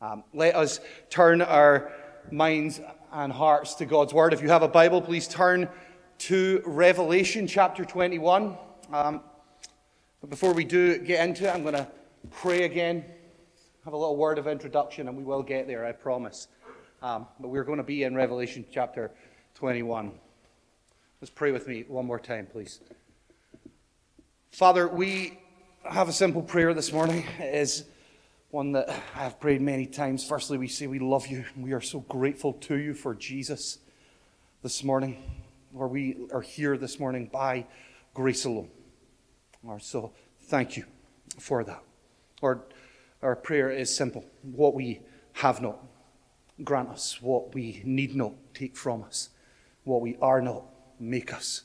Let us turn our minds and hearts to God's Word. If you have a Bible, please turn to Revelation chapter 21. But before we do get into it, I'm going to pray again, have a little word of introduction, and we will get there, I promise. But we're going to be in Revelation chapter 21. Let's pray with me one more time, please. Father, we have a simple prayer this morning. It is one that I have prayed many times. Firstly, we say we love you. We are so grateful to you for Jesus this morning. Lord, we are here this morning by grace alone. Lord, so thank you for that. Lord, our prayer is simple. What we have not, grant us. What we need not, take from us. What we are not, make us.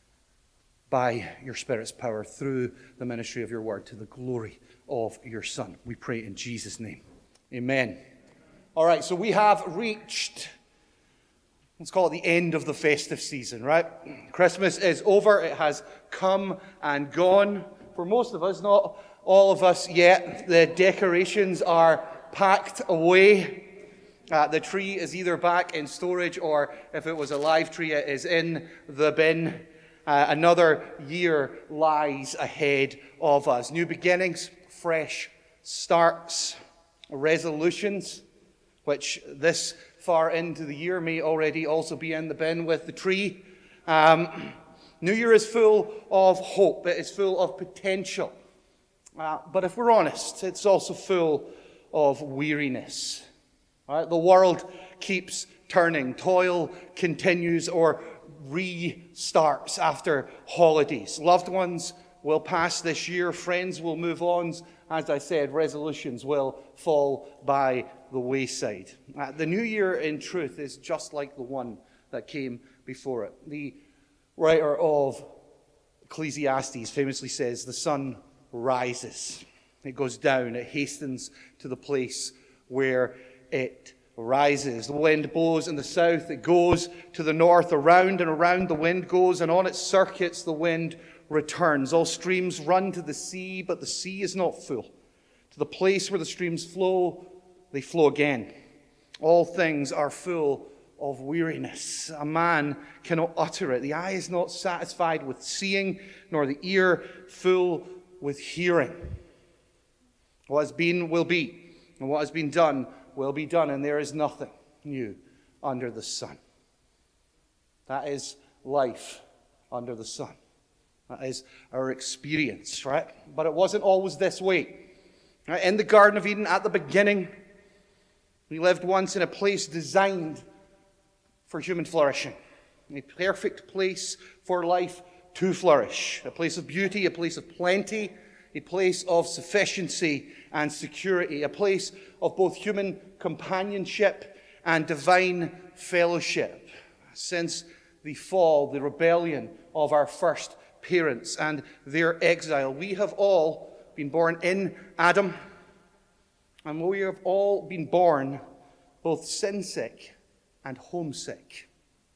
By your Spirit's power, through the ministry of your word, to the glory of your Son. We pray in Jesus' name. Amen. All right, so we have reached, let's call it the end of the festive season, right? Christmas is over. It has come and gone. For most of us, not all of us yet. The decorations are packed away. The tree is either back in storage, or if it was a live tree, it is in the bin. Another year lies ahead of us. New beginnings, fresh starts, resolutions, which this far into the year may already also be in the bin with the tree. New Year is full of hope. It is full of potential. But if we're honest, it's also full of weariness. Right? The world keeps turning. Toil continues or restarts after holidays. Loved ones will pass this year. Friends will move on. As I said, resolutions will fall by the wayside. The new year, in truth, is just like the one that came before it. The writer of Ecclesiastes famously says, the sun rises. It goes down. It hastens to the place where it rises. The wind blows in the south, it goes to the north, around and around the wind goes, and on its circuits the wind returns. All streams run to the sea, but the sea is not full. To the place where the streams flow, they flow again. All things are full of weariness. A man cannot utter it. The eye is not satisfied with seeing, nor the ear full with hearing. What has been will be, and what has been done will be done, and there is nothing new under the sun. That is life under the sun. That is our experience, right? But it wasn't always this way. Right? In the Garden of Eden, at the beginning, we lived once in a place designed for human flourishing. A perfect place for life to flourish. A place of beauty, a place of plenty, a place of sufficiency and security, a place of both human companionship and divine fellowship. Since the fall, the rebellion of our first parents and their exile, we have all been born in Adam, and we have all been born both sin-sick and homesick.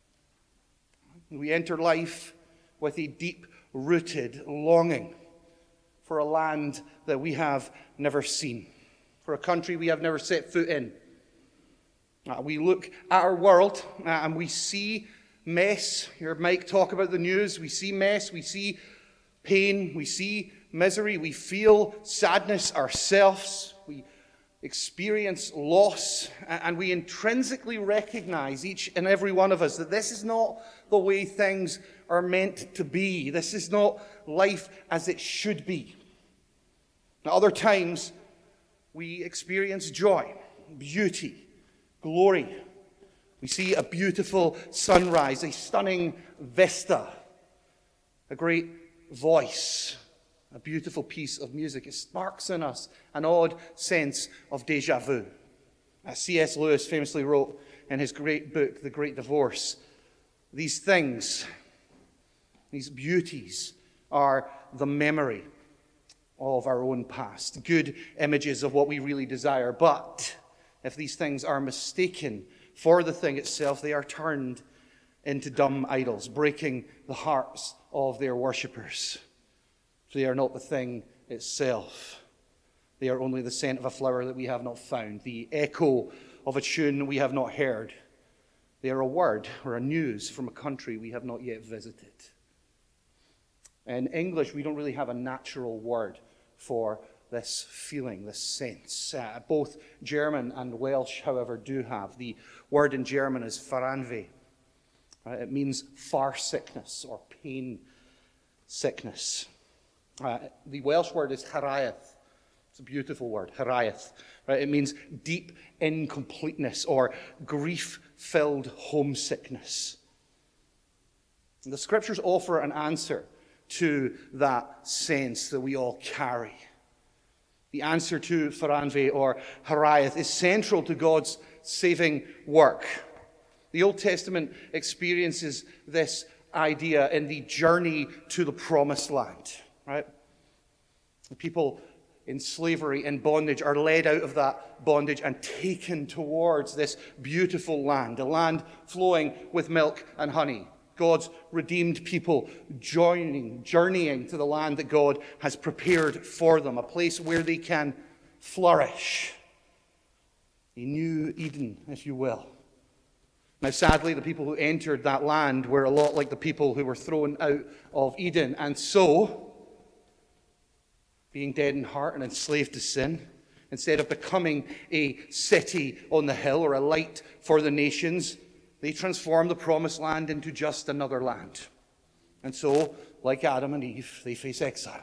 We enter life with a deep-rooted longing for a land that we have never seen, for a country we have never set foot in. We look at our world and we see mess. You heard Mike talk about the news. We see mess, we see pain, we see misery, we feel sadness ourselves, we experience loss, and we intrinsically recognize, each and every one of us, that this is not the way things are meant to be. This is not life as it should be. At other times, we experience joy, beauty, glory. We see a beautiful sunrise, a stunning vista, a great voice, a beautiful piece of music. It sparks in us an odd sense of déjà vu. As C.S. Lewis famously wrote in his great book, The Great Divorce, these things, these beauties, are the memory of our own past, good images of what we really desire. But if these things are mistaken for the thing itself, they are turned into dumb idols, breaking the hearts of their worshippers. They are not the thing itself. They are only the scent of a flower that we have not found, the echo of a tune we have not heard. They are a word or a news from a country we have not yet visited. In English, we don't really have a natural word for this feeling, this sense. Both German and Welsh, however, do have. The word in German is Fernweh. It means far sickness or pain sickness. The Welsh word is haraeth. It's a beautiful word, haraeth. It means deep incompleteness or grief-filled homesickness. And the Scriptures offer an answer to that sense that we all carry. The answer to Fernweh or haraeth is central to God's saving work. The Old Testament experiences this idea in the journey to the promised land. Right? The people in slavery, in bondage, are led out of that bondage and taken towards this beautiful land, a land flowing with milk and honey. God's redeemed people journeying to the land that God has prepared for them, a place where they can flourish. A new Eden, if you will. Now, sadly, the people who entered that land were a lot like the people who were thrown out of Eden, and so, being dead in heart and enslaved to sin, instead of becoming a city on the hill or a light for the nations, they transformed the promised land into just another land. And so, like Adam and Eve, they face exile.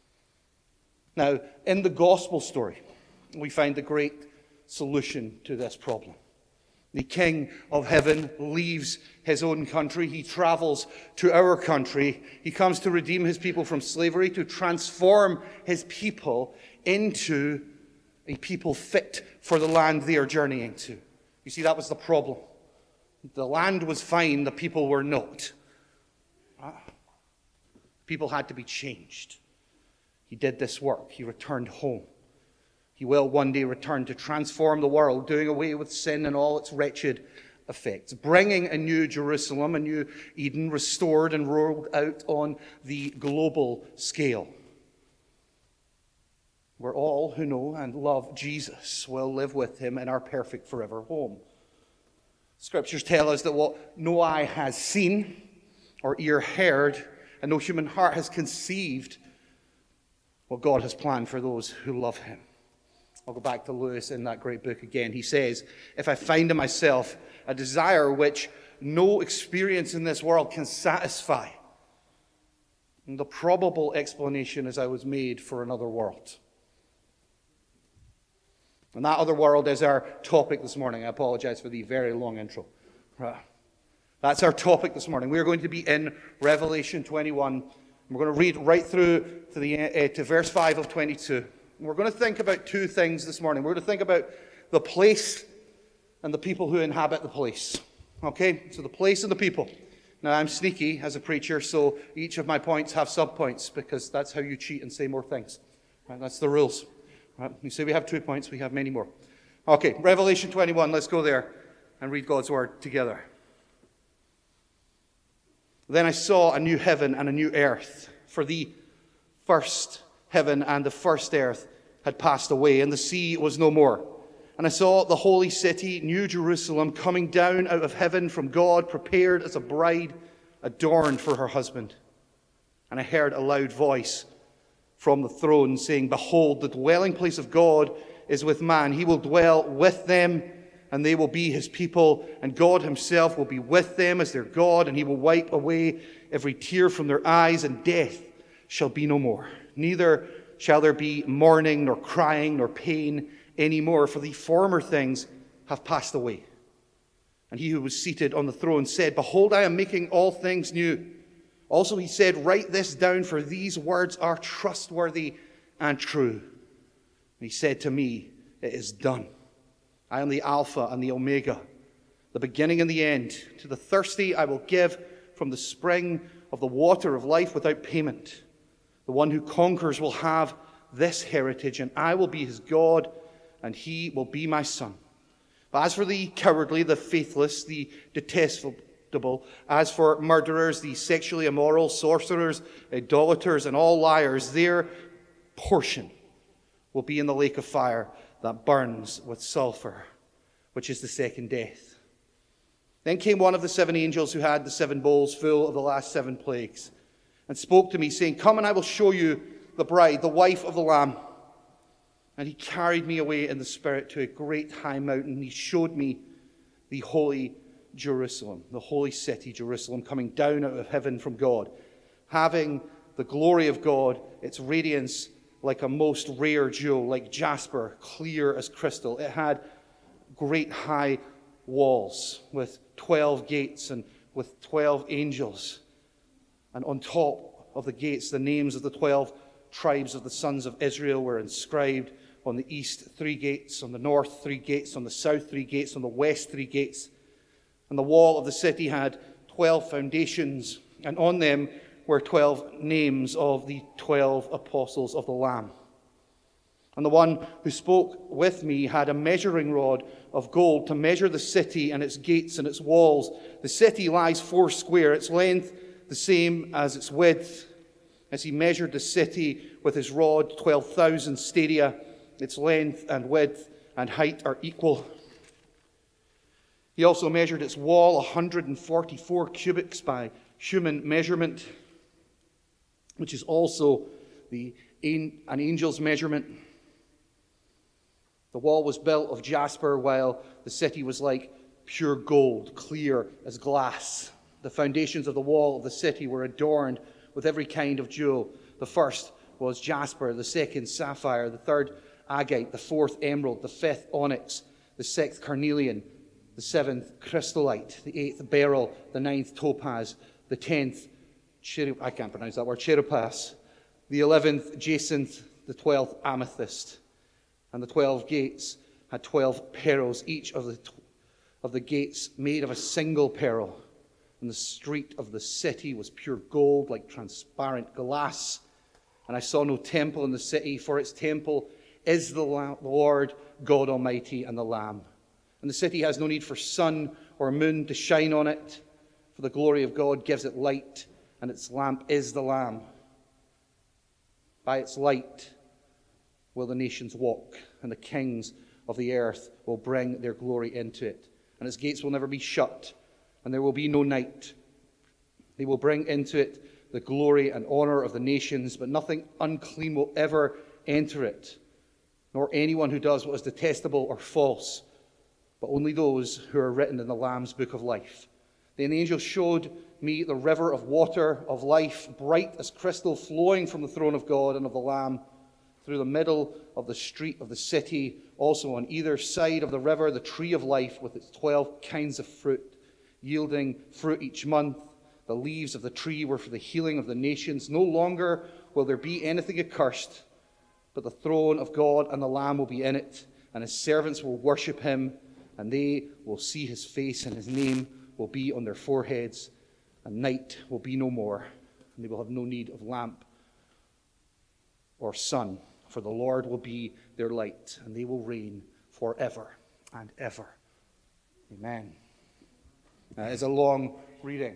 Now, in the gospel story, we find the great solution to this problem. The King of Heaven leaves his own country. He travels to our country. He comes to redeem his people from slavery, to transform his people into a people fit for the land they are journeying to. You see, that was the problem. The land was fine, the people were not. People had to be changed. He did this work. He returned home. He will one day return to transform the world, doing away with sin and all its wretched effects, bringing a new Jerusalem, a new Eden, restored and rolled out on the global scale, where all who know and love Jesus will live with him in our perfect forever home. Scriptures tell us that what no eye has seen or ear heard and no human heart has conceived, what God has planned for those who love him. I'll go back to Lewis in that great book again. He says, if I find in myself a desire which no experience in this world can satisfy, the probable explanation is I was made for another world. And that other world is our topic this morning. I apologize for the very long intro. That's our topic this morning. We're going to be in Revelation 21. We're going to read right through to verse 5 of 22. We're going to think about two things this morning. We're going to think about the place and the people who inhabit the place. Okay? So the place and the people. Now, I'm sneaky as a preacher, so each of my points have sub-points, because that's how you cheat and say more things. Right? That's the rules. Right? You say we have 2 points, we have many more. Okay, Revelation 21, let's go there and read God's word together. Then I saw a new heaven and a new earth, for the first heaven and the first earth had passed away, and the sea was no more. And I saw the holy city, New Jerusalem, coming down out of heaven from God, prepared as a bride adorned for her husband. And I heard a loud voice from the throne saying, behold, the dwelling place of God is with man. He will dwell with them, and they will be his people, and God himself will be with them as their God, and he will wipe away every tear from their eyes, and death shall be no more. Neither shall there be mourning, nor crying, nor pain any more, for the former things have passed away. And he who was seated on the throne said, behold, I am making all things new. Also he said, write this down, for these words are trustworthy and true. And he said to me, it is done. I am the Alpha and the Omega, the beginning and the end. To the thirsty I will give from the spring of the water of life without payment. The one who conquers will have this heritage, and I will be his God, and he will be my son. But as for the cowardly, the faithless, the detestable, as for murderers, the sexually immoral, sorcerers, idolaters, and all liars, their portion will be in the lake of fire that burns with sulfur, which is the second death. Then came one of the 7 angels who had the 7 bowls full of the last 7 plagues, and spoke to me, saying, "Come, and I will show you the bride, the wife of the Lamb." And he carried me away in the Spirit to a great high mountain, and he showed me the holy Jerusalem, the holy city Jerusalem, coming down out of heaven from God, having the glory of God, its radiance like a most rare jewel, like jasper, clear as crystal. It had great high walls with 12 gates and with 12 angels. And on top of the gates, the names of the 12 tribes of the sons of Israel were inscribed. On the east, 3 gates. On the north, 3 gates. On the south, 3 gates. On the west, 3 gates. And the wall of the city had 12 foundations, and on them were 12 names of the 12 apostles of the Lamb. And the one who spoke with me had a measuring rod of gold to measure the city and its gates and its walls. The city lies 4 square, its length the same as its width. As he measured the city with his rod, 12,000 stadia, its length and width and height are equal. He also measured its wall 144 cubits by human measurement, which is also an angel's measurement. The wall was built of jasper, while the city was like pure gold, clear as glass. The foundations of the wall of the city were adorned with every kind of jewel. The first was jasper, the second sapphire, the third agate, the fourth emerald, the fifth onyx, the sixth carnelian, the seventh chrysolite, the eighth beryl, the ninth topaz, the 10th cherubas, the 11th jacinth, the 12th amethyst. And the 12 gates had 12 pearls, each of the gates made of a single pearl. And the street of the city was pure gold, like transparent glass. And I saw no temple in the city, for its temple is the Lord God Almighty and the Lamb. And the city has no need for sun or moon to shine on it, for the glory of God gives it light, and its lamp is the Lamb. By its light will the nations walk, and the kings of the earth will bring their glory into it. And its gates will never be shut, and there will be no night. They will bring into it the glory and honor of the nations, but nothing unclean will ever enter it, nor anyone who does what is detestable or false, but only those who are written in the Lamb's book of life. Then the angel showed me the river of water of life, bright as crystal, flowing from the throne of God and of the Lamb through the middle of the street of the city. Also on either side of the river, the tree of life with its 12 kinds of fruit, yielding fruit each month. The leaves of the tree were for the healing of the nations. No longer will there be anything accursed, but the throne of God and the Lamb will be in it, and his servants will worship him, and they will see his face, and his name will be on their foreheads, and night will be no more, and they will have no need of lamp or sun, for the Lord will be their light, and they will reign forever and ever. Amen. That is a long reading.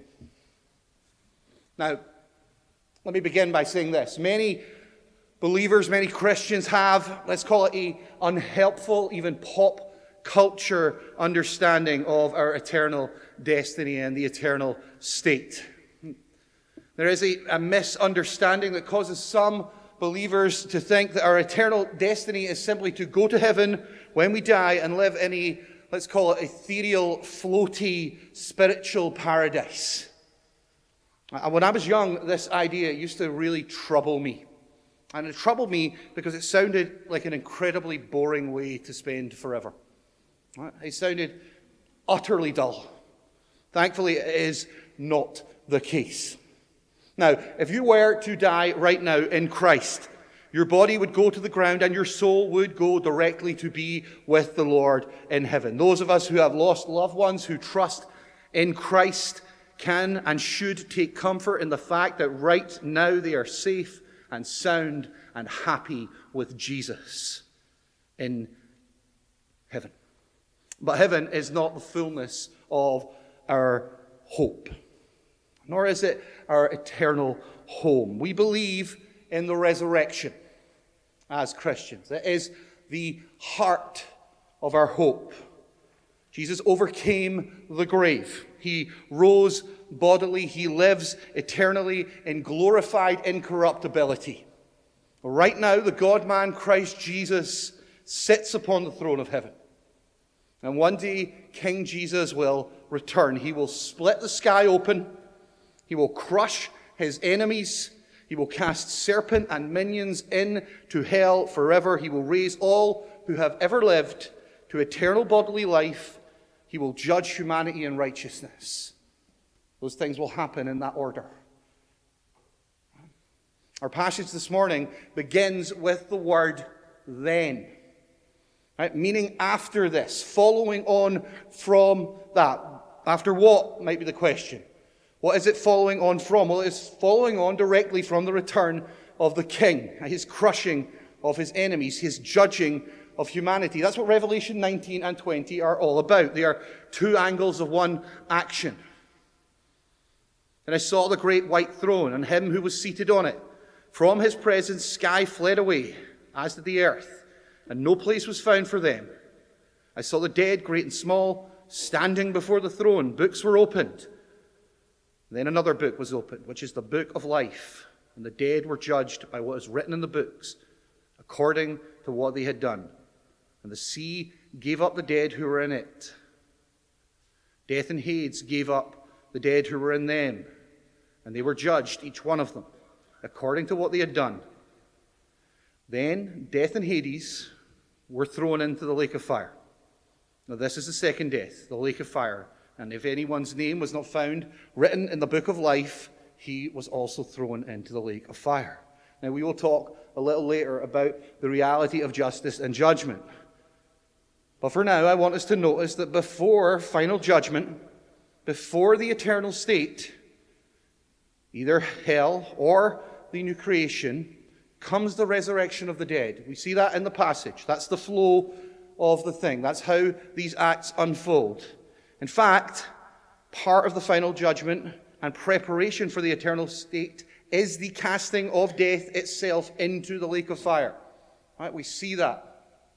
Now, let me begin by saying this. Many believers, many Christians have, let's call it a unhelpful, even pop culture understanding of our eternal destiny and the eternal state. There is a misunderstanding that causes some believers to think that our eternal destiny is simply to go to heaven when we die and live in a, let's call it, ethereal, floaty, spiritual paradise. And when I was young, this idea used to really trouble me. And it troubled me because it sounded like an incredibly boring way to spend forever. It sounded utterly dull. Thankfully, it is not the case. Now, if you were to die right now in Christ, your body would go to the ground and your soul would go directly to be with the Lord in heaven. Those of us who have lost loved ones who trust in Christ can and should take comfort in the fact that right now they are safe and sound and happy with Jesus in heaven. But heaven is not the fullness of our hope, nor is it our eternal home. We believe in the resurrection. as Christians. It is the heart of our hope. Jesus overcame the grave. He rose bodily. He lives eternally in glorified incorruptibility. Right now, the God-man Christ Jesus sits upon the throne of heaven. And one day, King Jesus will return. He will split the sky open. He will crush his enemies. He will cast serpent and minions into hell forever. He will raise all who have ever lived to eternal bodily life. He will judge humanity in righteousness. Those things will happen in that order. Our passage this morning begins with the word then. Right? Meaning after this, following on from that. After what might be the question. What is it following on from? Well, it's following on directly from the return of the King, his crushing of his enemies, his judging of humanity. That's what Revelation 19 and 20 are all about. They are two angles of one action. And I saw the great white throne and him who was seated on it. From his presence, sky fled away, as did the earth, and no place was found for them. I saw the dead, great and small, standing before the throne. Books were opened. Then another book was opened, which is the book of life. And the dead were judged by what is written in the books, according to what they had done. And the sea gave up the dead who were in it. Death and Hades gave up the dead who were in them. And they were judged, each one of them, according to what they had done. Then death and Hades were thrown into the lake of fire. Now this is the second death, the lake of fire. And if anyone's name was not found written in the book of life, he was also thrown into the lake of fire. Now we will talk a little later about the reality of justice and judgment. But for now, I want us to notice that before final judgment, before the eternal state, either hell or the new creation, comes the resurrection of the dead. We see that in the passage. That's the flow of the thing. That's how these acts unfold. In fact, part of the final judgment and preparation for the eternal state is the casting of death itself into the lake of fire. Right? We see that.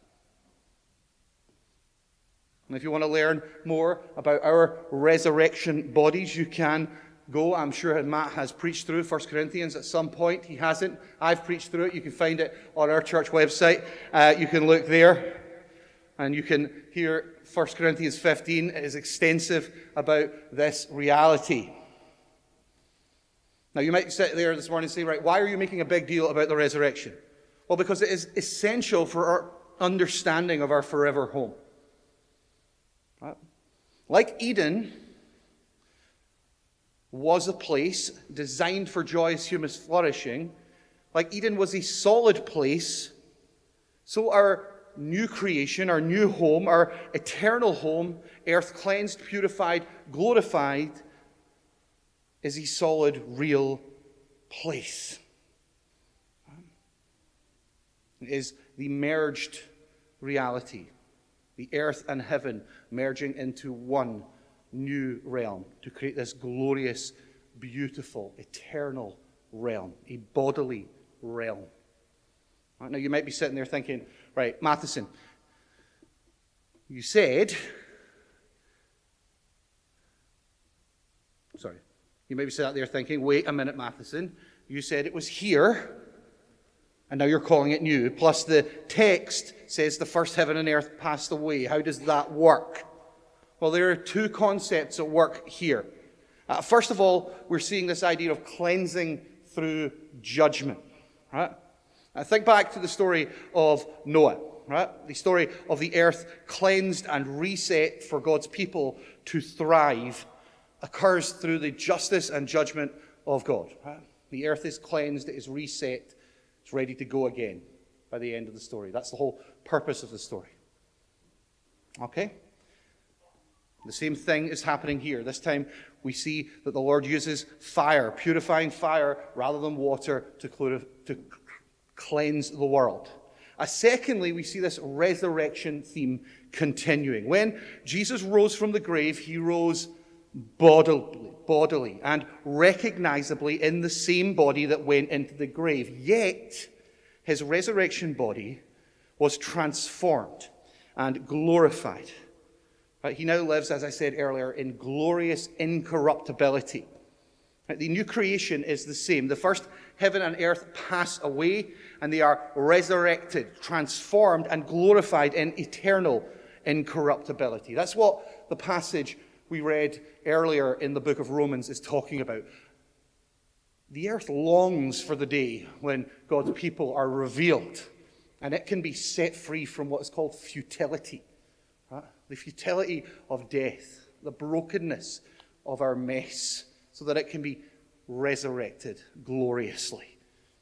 And if you want to learn more about our resurrection bodies, you can go. I'm sure Matt has preached through 1 Corinthians at some point. He hasn't. I've preached through it. You can find it on our church website. You can look there. And you can hear 1 Corinthians 15. It is extensive about this reality. Now, you might sit there this morning and say, right, why are you making a big deal about the resurrection? Well, because it is essential for our understanding of our forever home. Right? Like Eden was a place designed for joyous human flourishing, like Eden was a solid place, so our new creation, our new home, our eternal home, earth cleansed, purified, glorified, is a solid, real place. It is the merged reality, the earth and heaven merging into one new realm to create this glorious, beautiful, eternal realm, a bodily realm. Right, now you might be sitting there thinking, right, Matheson, you said, you may be sitting there thinking, wait a minute, Matheson, you said it was here, and now you're calling it new, plus the text says the first heaven and earth passed away. How does that work? Well, there are two concepts at work here. First of all, we're seeing this idea of cleansing through judgment. Right? Think back to the story of Noah. Right? The story of the earth cleansed and reset for God's people to thrive occurs through the justice and judgment of God. Right? The earth is cleansed, it is reset, it's ready to go again by the end of the story. That's the whole purpose of the story. Okay? The same thing is happening here. This time we see that the Lord uses fire, purifying fire, rather than water to cleanse the world. Secondly, we see this resurrection theme continuing. When Jesus rose from the grave, he rose bodily and recognizably in the same body that went into the grave. Yet, his resurrection body was transformed and glorified. Right? He now lives, as I said earlier, in glorious incorruptibility. Right? The new creation is the same. The first heaven and earth pass away, and they are resurrected, transformed, and glorified in eternal incorruptibility. That's what the passage we read earlier in the book of Romans is talking about. The earth longs for the day when God's people are revealed, and it can be set free from what is called futility. Right? The futility of death, the brokenness of our mess, so that it can be resurrected gloriously.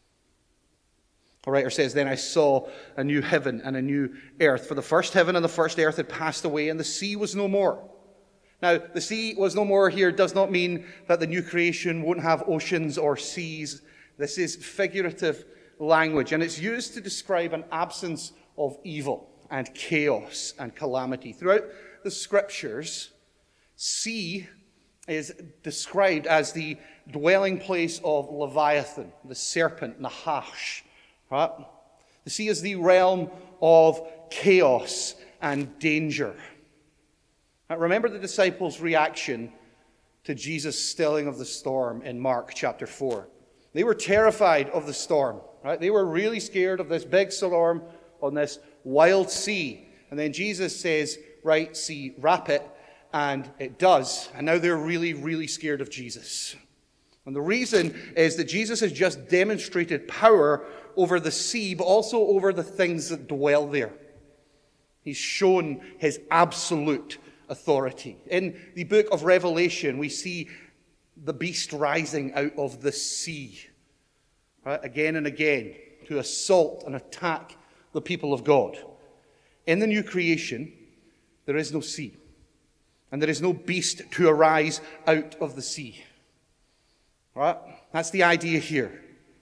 The writer says, "Then I saw a new heaven and a new earth, for the first heaven and the first earth had passed away, and the sea was no more." Now, the sea was no more here does not mean that the new creation won't have oceans or seas. This is figurative language, and it's used to describe an absence of evil and chaos and calamity. Throughout the scriptures, sea is described as the dwelling place of Leviathan, the serpent, Nahash. Right? The sea is the realm of chaos and danger. Now, remember the disciples' reaction to Jesus' stilling of the storm in Mark chapter 4. They were terrified of the storm. Right? They were really scared of this big storm on this wild sea. And then Jesus says, "Right, sea, wrap it." And it does. And now they're really, really scared of Jesus. And the reason is that Jesus has just demonstrated power over the sea, but also over the things that dwell there. He's shown his absolute authority. In the book of Revelation, we see the beast rising out of the sea, right, again and again, to assault and attack the people of God. In the new creation, there is no sea, and there is no beast to arise out of the sea. Right? That's the idea here.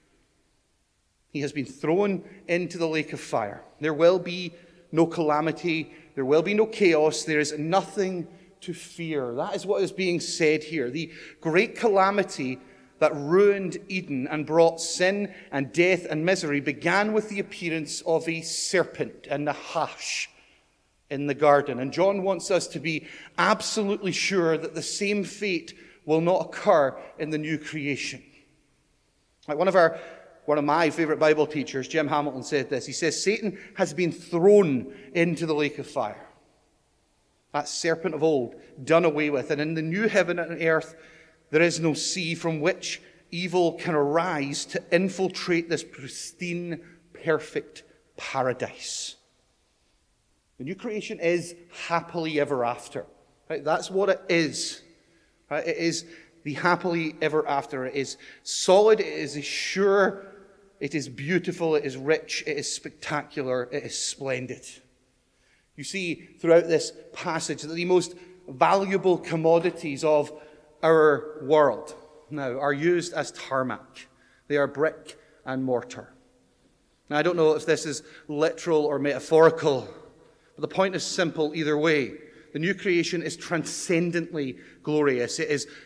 He has been thrown into the lake of fire. There will be no calamity. There will be no chaos. There is nothing to fear. That is what is being said here. The great calamity that ruined Eden and brought sin and death and misery began with the appearance of a serpent, a Nahash, in the garden. And John wants us to be absolutely sure that the same fate will not occur in the new creation. Like one of my favorite Bible teachers, Jim Hamilton, said this. He says, "Satan has been thrown into the lake of fire. That serpent of old, done away with. And in the new heaven and earth, there is no sea from which evil can arise to infiltrate this pristine, perfect paradise." The new creation is happily ever after. Right? That's what it is. Right? It is the happily ever after. It is solid, it is sure, it is beautiful, it is rich, it is spectacular, it is splendid. You see throughout this passage that the most valuable commodities of our world now are used as tarmac. They are brick and mortar. Now, I don't know if this is literal or metaphorical, but the point is simple either way. The new creation is transcendently glorious. It is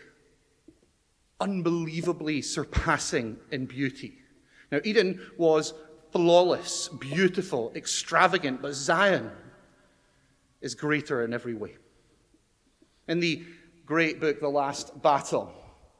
unbelievably surpassing in beauty. Now, Eden was flawless, beautiful, extravagant, but Zion is greater in every way. In the great book, The Last Battle,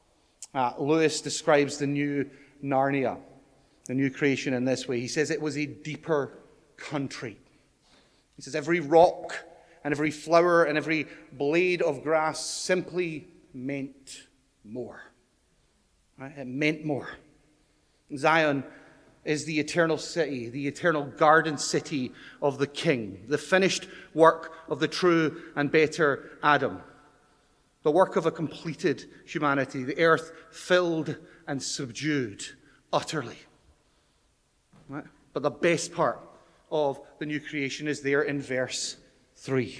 Lewis describes the new Narnia, the new creation, in this way. He says it was a deeper country. He says every rock and every flower and every blade of grass simply meant more. Right? It meant more. Zion is the eternal city, the eternal garden city of the King, the finished work of the true and better Adam, the work of a completed humanity, the earth filled and subdued utterly. Right? But the best part of the new creation is there in verse 3.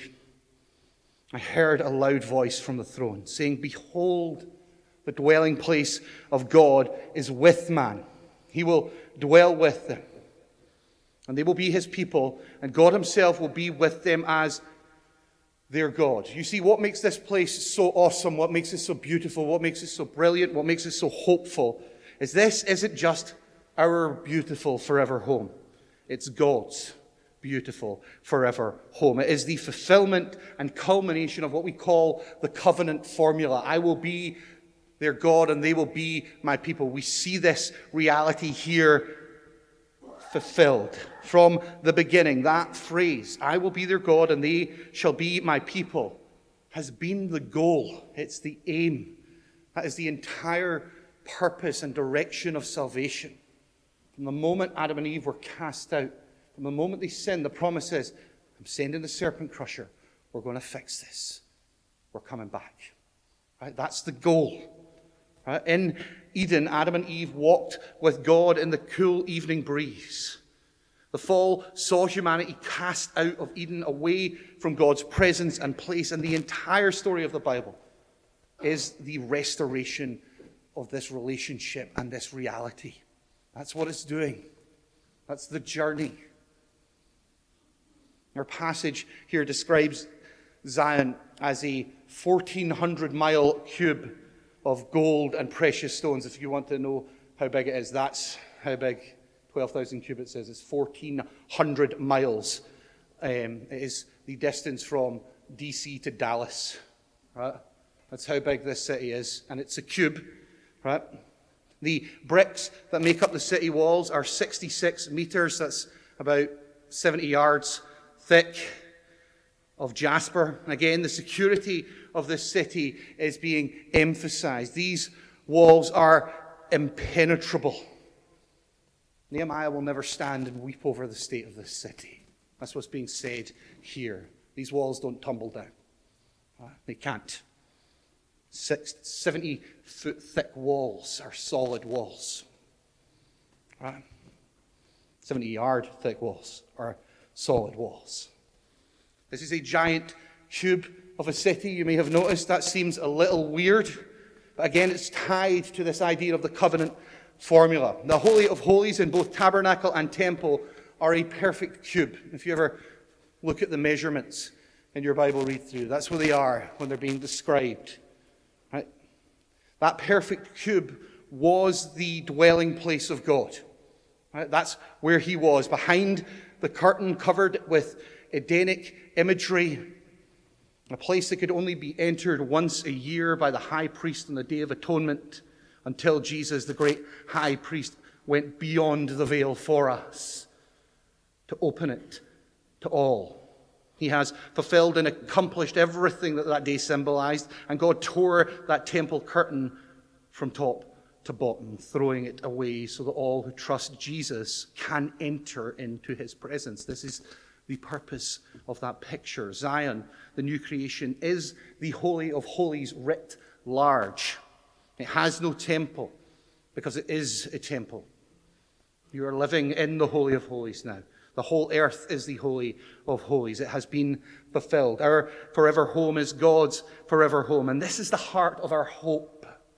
I heard a loud voice from the throne saying, "Behold, the dwelling place of God is with man. He will dwell with them, and they will be his people, and God himself will be with them as their God." You see, what makes this place so awesome, what makes it so beautiful, what makes it so brilliant, what makes it so hopeful, is this isn't just our beautiful forever home. It's God's beautiful forever home. It is the fulfillment and culmination of what we call the covenant formula. I will be their God and they will be my people. We see this reality here fulfilled from the beginning. That phrase, I will be their God and they shall be my people, has been the goal. It's the aim. That is the entire purpose and direction of salvation. From the moment Adam and Eve were cast out, from the moment they sinned, the promise is, I'm sending the serpent crusher. We're going to fix this. We're coming back. Right? That's the goal. Right? In Eden, Adam and Eve walked with God in the cool evening breeze. The fall saw humanity cast out of Eden, away from God's presence and place. And the entire story of the Bible is the restoration of this relationship and this reality. That's what it's doing. That's the journey. Our passage here describes Zion as a 1,400-mile cube of gold and precious stones. If you want to know how big it is, that's how big 12,000 cubits is. It's 1,400 miles. It is the distance from DC to Dallas. Right? That's how big this city is. And it's a cube. Right? The bricks that make up the city walls are 66 meters. That's about 70 yards thick, of jasper. And again, the security of this city is being emphasized. These walls are impenetrable. Nehemiah will never stand and weep over the state of this city. That's what's being said here. These walls don't tumble down. They can't. 70-foot thick walls are solid walls. 70-yard thick walls are solid walls. This is a giant cube of a city. You may have noticed that seems a little weird. But again, it's tied to this idea of the covenant formula. The Holy of Holies in both tabernacle and temple are a perfect cube. If you ever look at the measurements in your Bible read through, that's where they are when they're being described. Right? That perfect cube was the dwelling place of God. Right? That's where he was, behind the curtain covered with Edenic imagery, a place that could only be entered once a year by the high priest on the Day of Atonement, until Jesus, the great high priest, went beyond the veil for us to open it to all. He has fulfilled and accomplished everything that that day symbolized, and God tore that temple curtain from top to bottom, throwing it away so that all who trust Jesus can enter into his presence. This is the purpose of that picture. Zion, the new creation, is the Holy of Holies writ large. It has no temple because it is a temple. You are living in the Holy of Holies now. The whole earth is the Holy of Holies. It has been fulfilled. Our forever home is God's forever home. And this is the heart of our hope.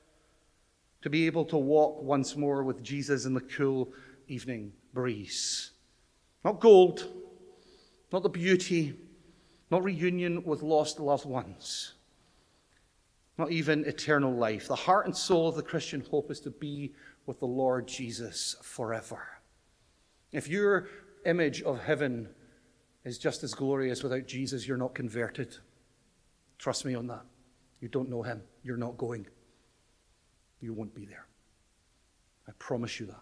To be able to walk once more with Jesus in the cool evening breeze. Not gold, not the beauty, not reunion with lost loved ones, not even eternal life. The heart and soul of the Christian hope is to be with the Lord Jesus forever. If your image of heaven is just as glorious without Jesus, you're not converted. Trust me on that. You don't know him. You're not going. You won't be there. I promise you that.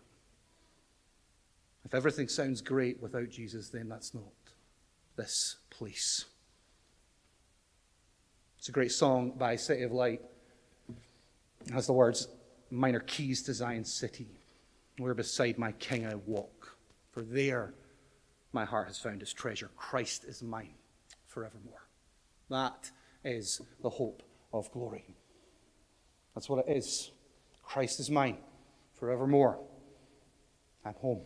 If everything sounds great without Jesus, then that's not this place. It's a great song by City of Light. It has the words, minor keys to Zion's city, where beside my King I walk. For there my heart has found its treasure. Christ is mine forevermore. That is the hope of glory. That's what it is. Christ is mine forevermore. I'm home.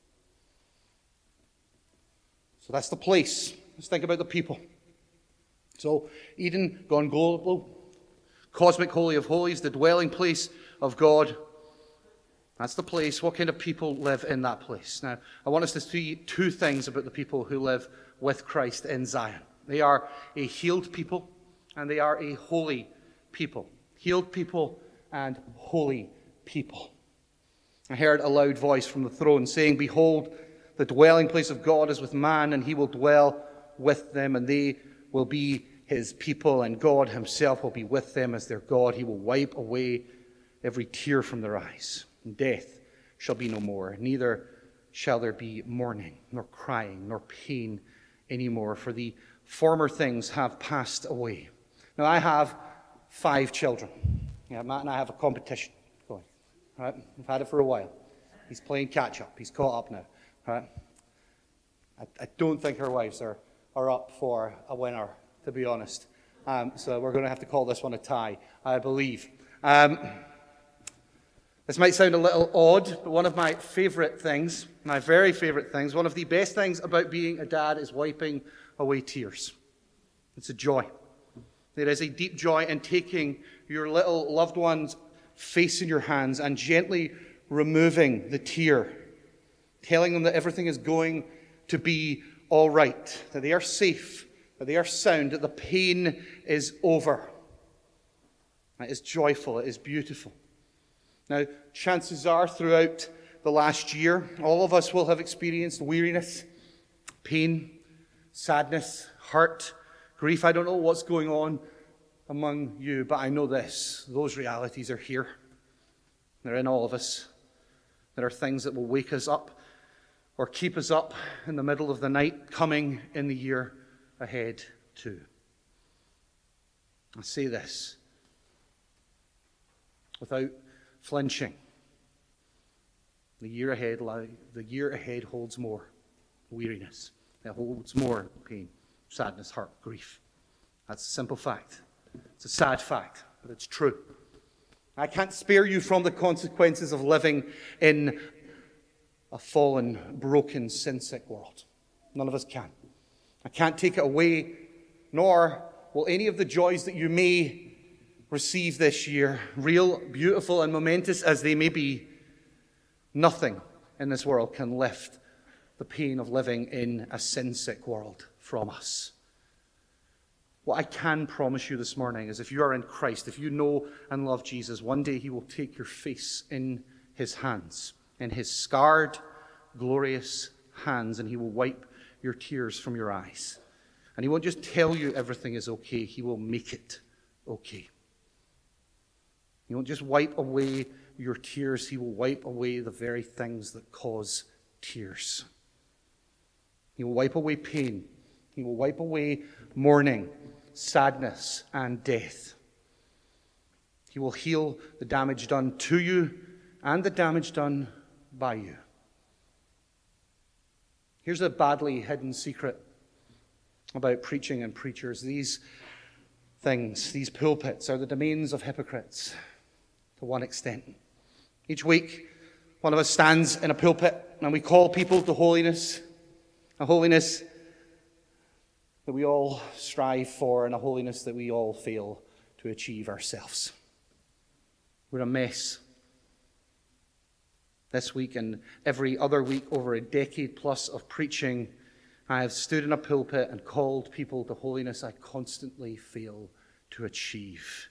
So that's the place. Let's think about the people. So Eden, gone global. Cosmic Holy of Holies, the dwelling place of God. That's the place. What kind of people live in that place? Now, I want us to see two things about the people who live with Christ in Zion. They are a healed people, and they are a holy people. Healed people and holy people. I heard a loud voice from the throne saying, "Behold, the dwelling place of God is with man, and he will dwell with them, and they will be his people, and God himself will be with them as their God. He will wipe away every tear from their eyes, and death shall be no more. Neither shall there be mourning, nor crying, nor pain anymore, for the former things have passed away." Now, I have 5 children. Yeah, Matt and I have a competition going. Right? We've had it for a while. He's playing catch-up. He's caught up now. Right? I don't think our wives are up for a winner, to be honest. So we're going to have to call this one a tie, I believe. This might sound a little odd, but one of my favourite things, my very favourite things, one of the best things about being a dad is wiping away tears. It's a joy. There is a deep joy in taking your little loved one's face in your hands and gently removing the tear, telling them that everything is going to be all right, that they are safe, that they are sound, that the pain is over. It is joyful, it is beautiful. Now, chances are throughout the last year, all of us will have experienced weariness, pain, sadness, hurt, grief. I don't know what's going on among you, but I know this. Those realities are here. They're in all of us. There are things that will wake us up or keep us up in the middle of the night coming in the year ahead too. I say this without flinching. The year ahead holds more weariness. It holds more pain, sadness, hurt, grief. That's a simple fact. It's a sad fact, but it's true. I can't spare you from the consequences of living in a fallen, broken, sin-sick world. None of us can. I can't take it away, nor will any of the joys that you may receive this year, real, beautiful, and momentous as they may be, nothing in this world can lift the pain of living in a sin-sick world from us. What I can promise you this morning is if you are in Christ, if you know and love Jesus, one day he will take your face in his hands, in his scarred, glorious hands, and he will wipe your tears from your eyes. And he won't just tell you everything is okay, he will make it okay. He won't just wipe away your tears, he will wipe away the very things that cause tears. He will wipe away pain. He will wipe away mourning, sadness, and death. He will heal the damage done to you and the damage done by you. Here's a badly hidden secret about preaching and preachers. These things, these pulpits, are the domains of hypocrites to one extent. Each week, one of us stands in a pulpit and we call people to holiness, a holiness that we all strive for and a holiness that we all fail to achieve ourselves. We're a mess. This week and every other week over a decade plus of preaching, I have stood in a pulpit and called people to holiness I constantly fail to achieve.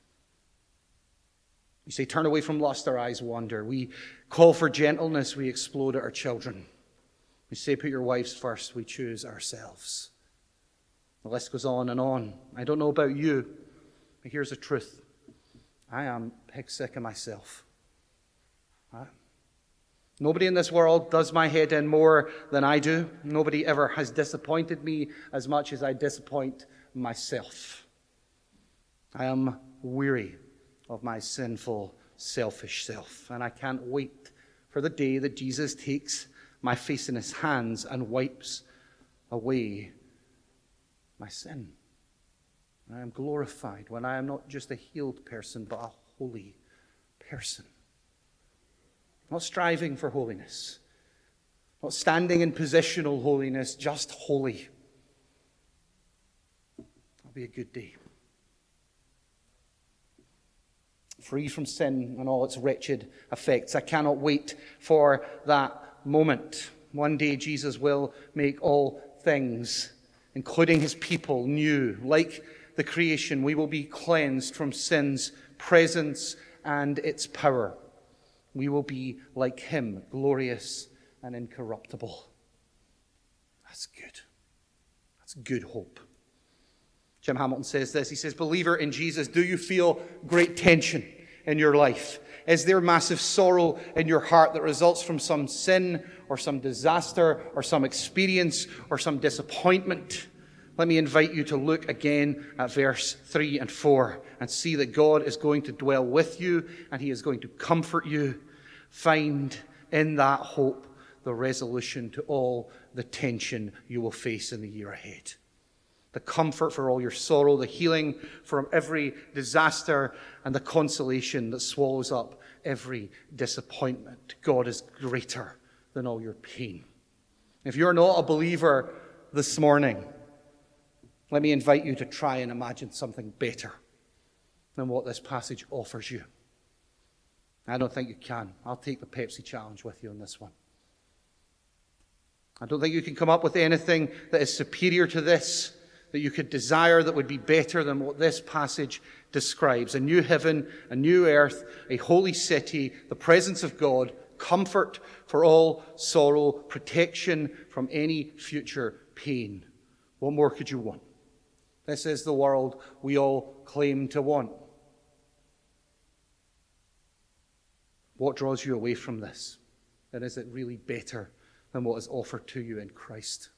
We say, turn away from lust, our eyes wander. We call for gentleness, we explode at our children. We say, put your wives first, we choose ourselves. The list goes on and on. I don't know about you, but here's the truth. I am pig sick of myself. Right? Nobody in this world does my head in more than I do. Nobody ever has disappointed me as much as I disappoint myself. I am weary of my sinful, selfish self, and I can't wait for the day that Jesus takes my face in his hands and wipes away my sin. I am glorified when I am not just a healed person, but a holy person. Not striving for holiness, not standing in positional holiness, just holy. It'll be a good day. Free from sin and all its wretched effects. I cannot wait for that moment. One day Jesus will make all things, including his people, new. Like the creation, we will be cleansed from sin's presence and its power. We will be like him, glorious and incorruptible. That's good. That's good hope. Jim Hamilton says this. He says, believer in Jesus, do you feel great tension in your life? Is there massive sorrow in your heart that results from some sin or some disaster or some experience or some disappointment? Let me invite you to look again at verse 3 and 4 and see that God is going to dwell with you and he is going to comfort you. Find in that hope the resolution to all the tension you will face in the year ahead. The comfort for all your sorrow, the healing from every disaster, and the consolation that swallows up every disappointment. God is greater than all your pain. If you're not a believer this morning, let me invite you to try and imagine something better than what this passage offers you. I don't think you can. I'll take the Pepsi challenge with you on this one. I don't think you can come up with anything that is superior to this, that you could desire that would be better than what this passage describes. A new heaven, a new earth, a holy city, the presence of God, comfort for all sorrow, protection from any future pain. What more could you want? This is the world we all claim to want. What draws you away from this? And is it really better than what is offered to you in Christ?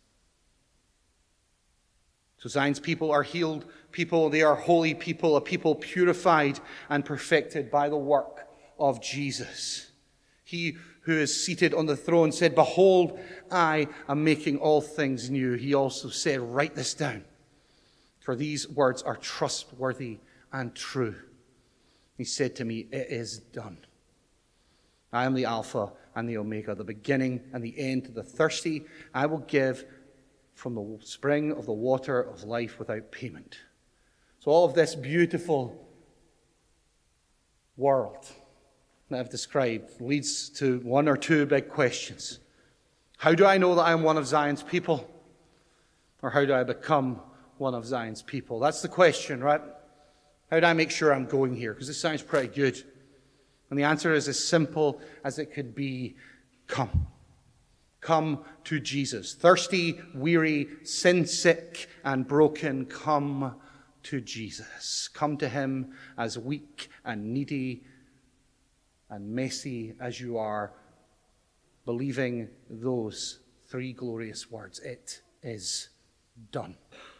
So Zion's people are healed people. They are holy people, a people purified and perfected by the work of Jesus. He who is seated on the throne said, behold, I am making all things new. He also said, write this down, for these words are trustworthy and true. He said to me, it is done. I am the Alpha and the Omega, the beginning and the end to the thirsty. I will give from the spring of the water of life without payment. So all of this beautiful world that I've described leads to one or two big questions. How do I know that I'm one of Zion's people? Or how do I become one of Zion's people? That's the question, right? How do I make sure I'm going here? Because this sounds pretty good. And the answer is as simple as it could be. Come. Come to Jesus. Thirsty, weary, sin-sick, and broken, come to Jesus. Come to him as weak and needy and messy as you are, believing those three glorious words. It is done.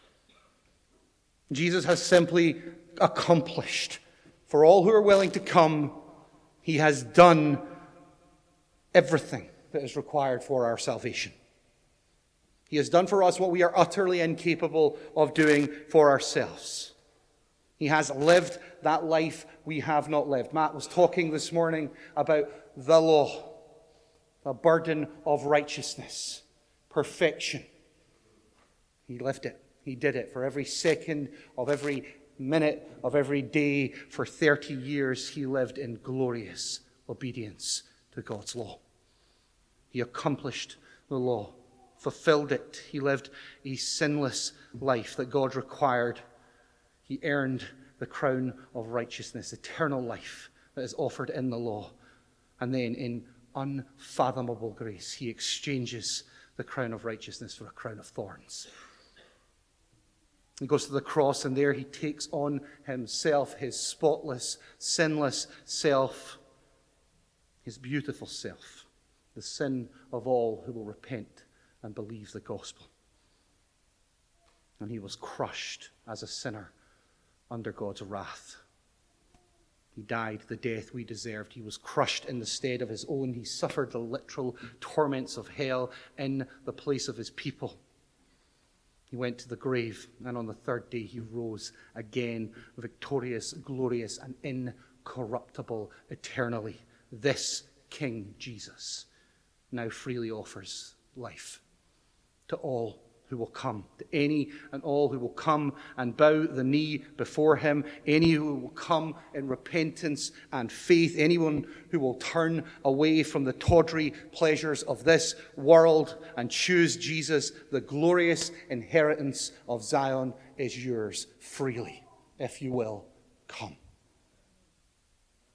Jesus has simply accomplished. For all who are willing to come, he has done everything that is required for our salvation. He has done for us what we are utterly incapable of doing for ourselves. He has lived that life we have not lived. Matt was talking this morning about the law, the burden of righteousness, perfection. He lived it. He did it for every second of every minute of every day. For 30 years, he lived in glorious obedience to God's law. He accomplished the law, fulfilled it. He lived a sinless life that God required. He earned the crown of righteousness, eternal life that is offered in the law. And then in unfathomable grace, he exchanges the crown of righteousness for a crown of thorns. He goes to the cross, and there he takes on himself his spotless, sinless self, his beautiful self, the sin of all who will repent and believe the gospel. And he was crushed as a sinner under God's wrath. He died the death we deserved. He was crushed in the stead of his own. He suffered the literal torments of hell in the place of his people. He went to the grave, and on the third day he rose again, victorious, glorious, and incorruptible eternally. This King Jesus now freely offers life to all who will come, to any and all who will come and bow the knee before him, any who will come in repentance and faith, anyone who will turn away from the tawdry pleasures of this world and choose Jesus. The glorious inheritance of Zion is yours freely, if you will come.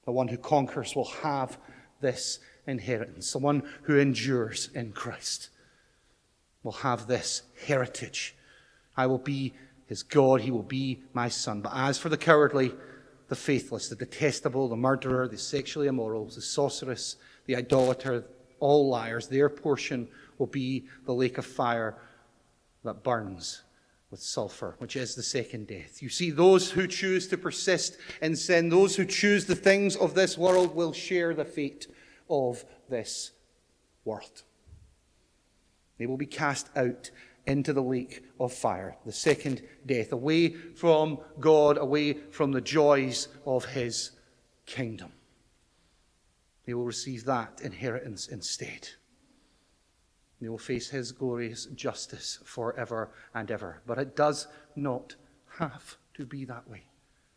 The one who conquers will have this inheritance. The one who endures in Christ will have this heritage. I will be his God, he will be my son. But as for the cowardly, the faithless, the detestable, the murderer, the sexually immoral, the sorceress, the idolater, all liars, their portion will be the lake of fire that burns with sulfur, which is the second death. You see, those who choose to persist in sin, those who choose the things of this world, will share the fate of this world. They will be cast out into the lake of fire, the second death, away from God, away from the joys of his kingdom. They will receive that inheritance instead. They will face his glorious justice forever and ever. But it does not have to be that way.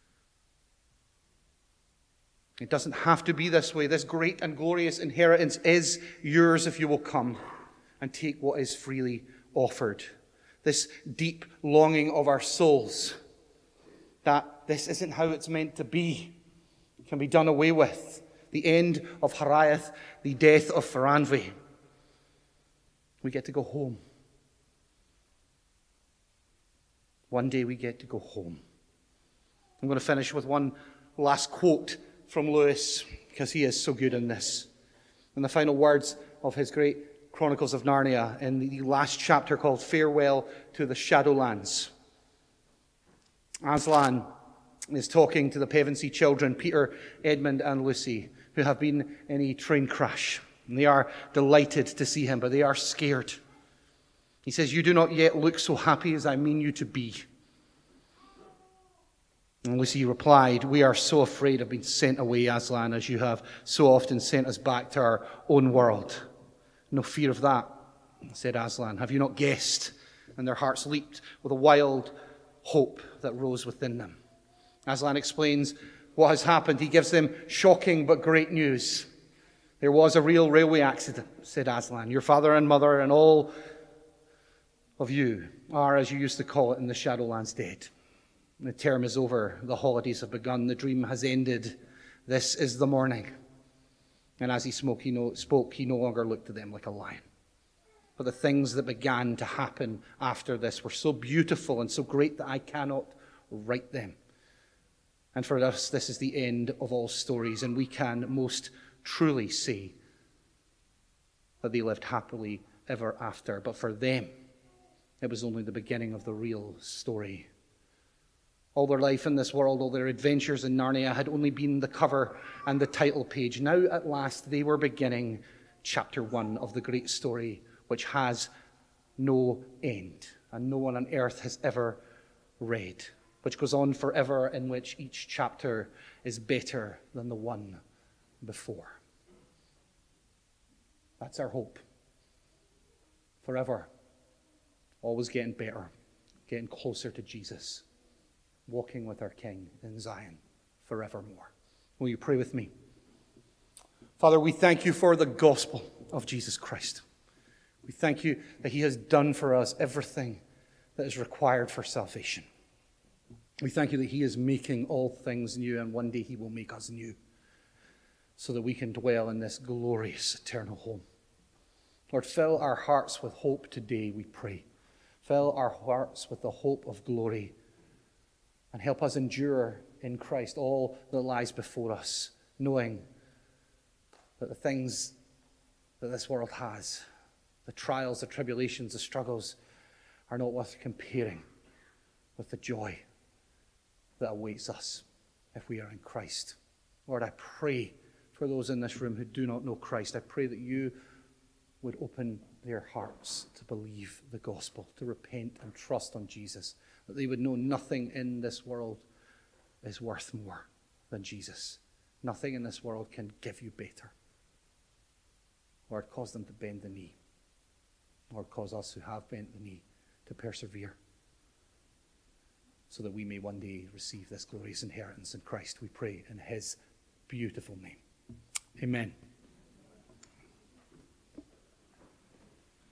It doesn't have to be this way. This great and glorious inheritance is yours if you will come and take what is freely offered. This deep longing of our souls that this isn't how it's meant to be can be done away with. The end of Hariath, the death of Faranvi. We get to go home. One day we get to go home. I'm going to finish with one last quote from Lewis, because he is so good in this. In the final words of his great Chronicles of Narnia, in the last chapter called Farewell to the Shadowlands, Aslan is talking to the Pevensey children, Peter, Edmund, and Lucy, who have been in a train crash. And they are delighted to see him, but they are scared. He says, "You do not yet look so happy as I mean you to be." And Lucy replied, "We are so afraid of being sent away, Aslan, as you have so often sent us back to our own world." "No fear of that," said Aslan. "Have you not guessed?" And their hearts leaped with a wild hope that rose within them. Aslan explains what has happened. He gives them shocking but great news. "There was a real railway accident," said Aslan. "Your father and mother and all of you are, as you used to call it in the Shadowlands, dead. The term is over. The holidays have begun. The dream has ended. This is the morning." And as he spoke, he no longer looked at them like a lion. But the things that began to happen after this were so beautiful and so great that I cannot write them. And for us, this is the end of all stories, and we can most truly say that they lived happily ever after. But for them, it was only the beginning of the real story. All their life in this world, all their adventures in Narnia had only been the cover and the title page. Now, at last, they were beginning chapter 1 of the great story, which has no end, and no one on earth has ever read, which goes on forever, in which each chapter is better than the one before. That's our hope. Forever. Always getting better, getting closer to Jesus, walking with our King in Zion forevermore. Will you pray with me? Father, we thank you for the gospel of Jesus Christ. We thank you that he has done for us everything that is required for salvation. We thank you that he is making all things new, and one day he will make us new, so that we can dwell in this glorious eternal home. Lord, fill our hearts with hope today, we pray. Fill our hearts with the hope of glory, and help us endure in Christ all that lies before us, knowing that the things that this world has, the trials, the tribulations, the struggles, are not worth comparing with the joy that awaits us if we are in Christ. Lord, I pray for those in this room who do not know Christ. I pray that you would open their hearts to believe the gospel, to repent and trust on Jesus, that they would know nothing in this world is worth more than Jesus. Nothing in this world can give you better. Lord, cause them to bend the knee. Lord, cause us who have bent the knee to persevere, so that we may one day receive this glorious inheritance in Christ. We pray in his beautiful name. Amen.